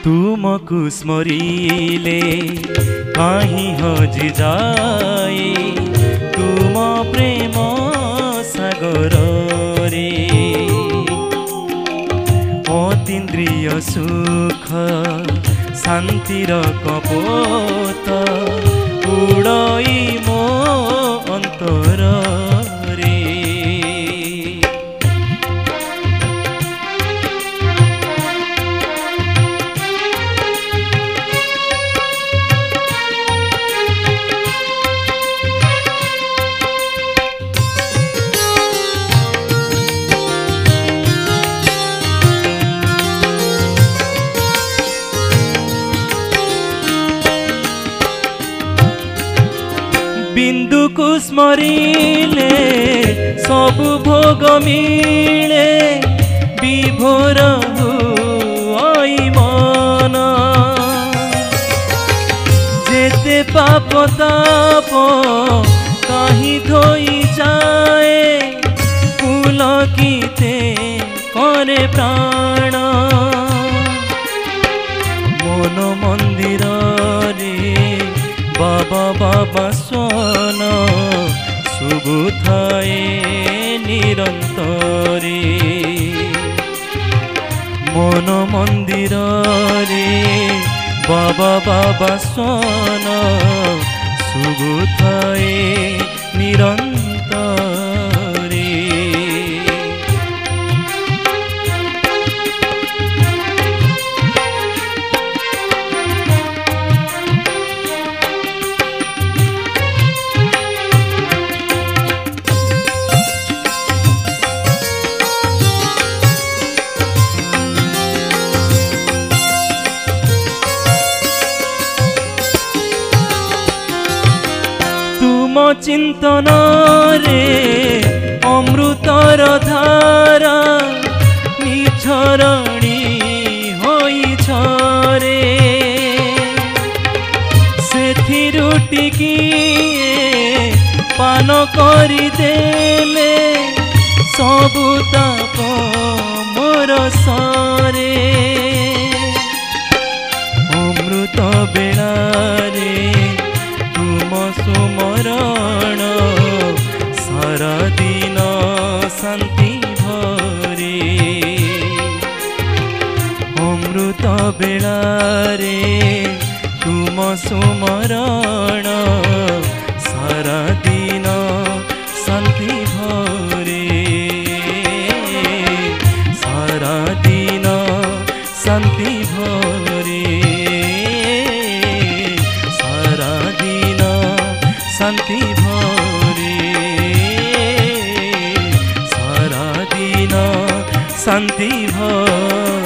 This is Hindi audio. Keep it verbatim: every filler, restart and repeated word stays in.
तुमको स्मरिले कहीं हजि जाए तुम प्रेम सागर रे अतीन्द्रिय सुख शांतिर कपोत उड़ई मो अंतर रे। बिंदु को स्मरिले सबु भोग मिले विभोर हुई मन जेते पाप ताप कहीं धोई जाए पुलकिते करे प्राण मन मंदिर रे बाबा बाबा सोन सुबुथाए निरंतरे मन मंदिर रे बाबा बाबा सोन सुबुथाए निरंतरे। चिंतन रे अमृतर धारा निझरणी होई छरे सेथिरु टिकिए पान करी देले सबु ताप मोर सरे अमृत बेला रे तुम सुमरण सारा दिन शांति भरे अमृत बेला रे तुम सुमरण सारा दिन शांति भरे सारा दिन शांति भरे सारा दिन शांति भरे सारा दिन शांति भरे।